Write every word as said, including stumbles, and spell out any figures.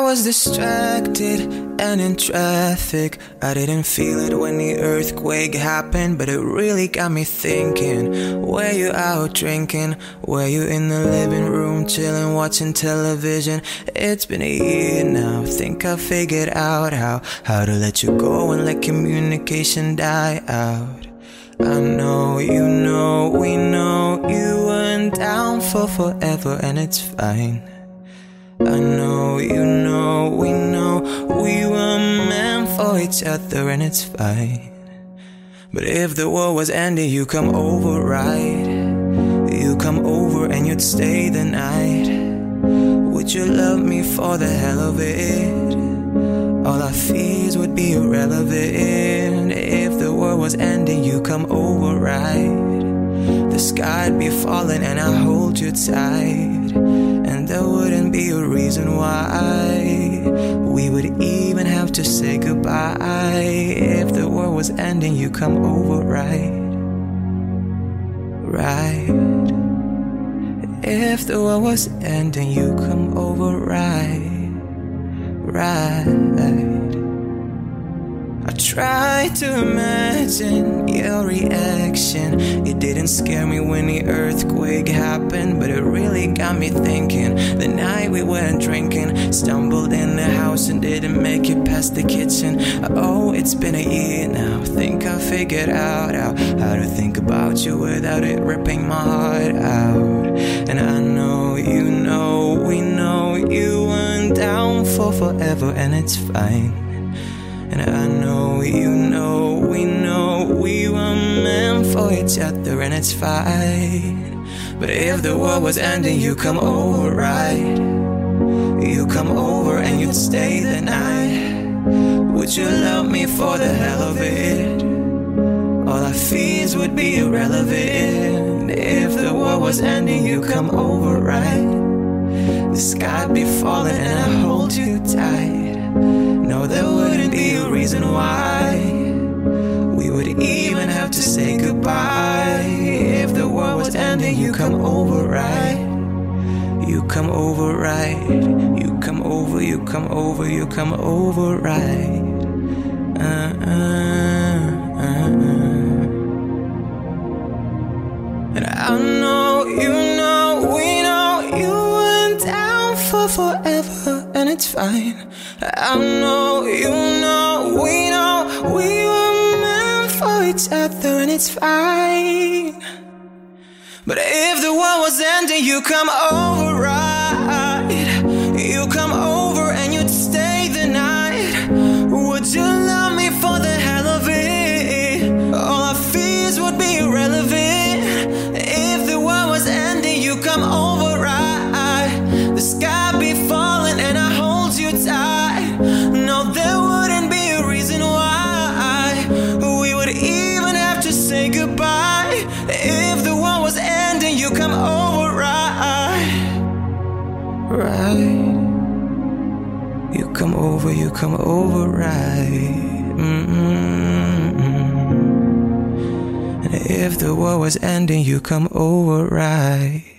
was distracted and in traffic. I didn't feel it when the earthquake happened, but it really got me thinking. Were you out drinking? Were you in the living room chilling, watching television? It's been a year now, think I figured out how How to let you go and let communication die out. I know, you know, we know you weren't down for forever, and it's fine. I know, you know, we know we were meant for each other, and it's fine. But if the world was ending, you come over, right? You come over and you'd stay the night. Would you love me for the hell of it? All our fears would be irrelevant. If the world was ending, you come over, right? The sky'd be falling and I hold you tight, and there wouldn't be a reason why we would even have to say goodbye. If the world was ending, you come over, right? Right. If the world was ending, you come over, right? Right. I tried to imagine your reaction. It didn't scare me when the earthquake happened, but it really got me thinking. The night we weren't drinking, stumbled in the house and didn't make it past the kitchen. Oh, it's been a year now, think I figured out how, how to think about you without it ripping my heart out. And I know, you know, we know you weren't down for forever, and it's fine. And I know, you know, we know we were meant for each other, and it's fine. But if the world was ending, you come over, right? You come over and you'd stay the night. Would you love me for the hell of it? All our fears would be irrelevant. If the world was ending, you come over, right? The sky'd be falling and I hold you tight. No, there wouldn't be a reason why we would even have to say goodbye. If the world was ending, you come over, right? You come over, right? You come over, you come over, you come over, right? Uh-uh, uh-uh. And I know, you know, we know you weren't down for forever, and it's fine. I know, you know, we know we were meant for each other, and it's fine. But if the world was ending, you come over, right? You come over and you'd stay the night. Would you love me for the hell of it? All our fears would be irrelevant. If the world was ending, you come over, right? The sky be falling and I hold you tight. No, there wouldn't be a reason why we would even have to say goodbye. If the world was ending, you come over, right? Right. You come over, you come over, right? Mm-mm-mm. And if the world was ending, you come over, right?